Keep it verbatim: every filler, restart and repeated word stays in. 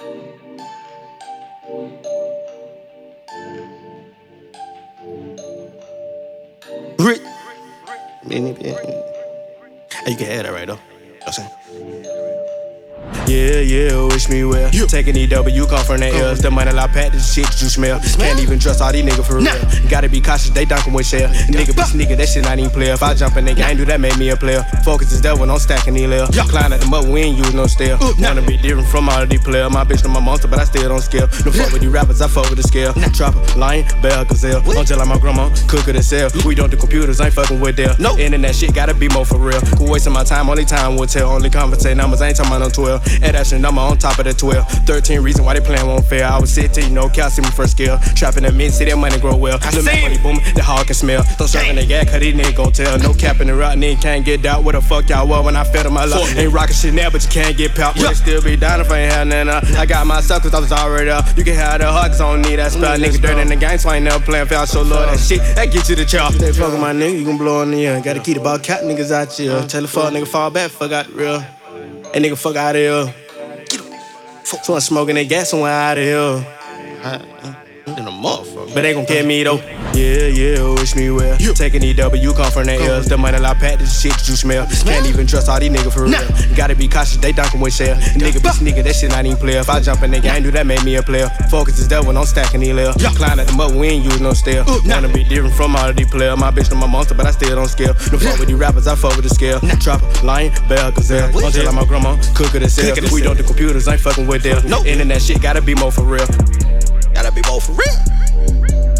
Rick. Hey, you can have that right though. You know what I'm saying? Yeah, yeah, wish me well. Yeah. Taking E W, come from the L's. The money like pat, this shit that you smell. Can't even trust all these niggas for real. Nah. Gotta be cautious, they dunkin' with shell. Nigga, bitch, nigga, that shit not even player. If I jump in the game, do that make me a player. Focus is there when I'm stacking these lil. Yeah. Climb at the mud, we ain't use no steel. Uh, nah. Wanna be different from all of these players. My bitch know my monster, but I still don't scale. No fuck with these rappers, I fuck with the scale. Nah. Trapper, lion, bell, gazelle. I'm just like my grandma, cook it sell. We don't do computers, ain't fucking with them. No. Internet shit gotta be more for real. Quit wasting my time, only time will tell. Only conversate numbers, I ain't talking about no twelve. And that shit number on top of the twelve. thirteen reason why they plan won't fail. I was sixteen, no cow, see me first skill. Trapping the mid, see that money grow well. I see money booming, the hog can smell. Don't serve in the gas, cause these niggas gon' tell. No cap in the rock, nigga can't get out. What the fuck y'all was when I fed on my life? Ain't rockin' shit now, but you can't get pout. Would still be down if I ain't had none up. I got my stuff cause I was already up. You can have the hug cause I don't need that spell. Niggas dirt in the game, so I ain't never playing foul. So love that shit, that get you the chop. They fuckin' my nigga, you gon' blow in the air. Gotta keep the ball cat niggas out here. Tell the fuck nigga fall back, fuck out the real. That nigga fuck out of here. So I'm smoking that gas somewhere out of here. I'm in a motherfucker. But they gon' get me though. Yeah, yeah, wish me well. Yeah. Taking E W, come from the L's. The money like pat, this shit that you smell. Can't even trust all these niggas for real. Nah. Gotta be cautious, they dunkin' with shell. Nigga, bitch, nigga, that shit not even player. If I jump in the game, do that make me a player. Focus is there when I'm stacking these lil. Yeah. Climb at the mud, we ain't use no steel. Uh, nah. Wanna be different from all of these players. My bitch know my monster, but I still don't scale. No fuck with these rappers, I fuck with the scale. Nah. Trapper, lion, bell, gazelle. I'm just like my grandma, cook it sell. We don't do computers, ain't fucking with them. No. Internet shit gotta be more for real. Gotta be more for real.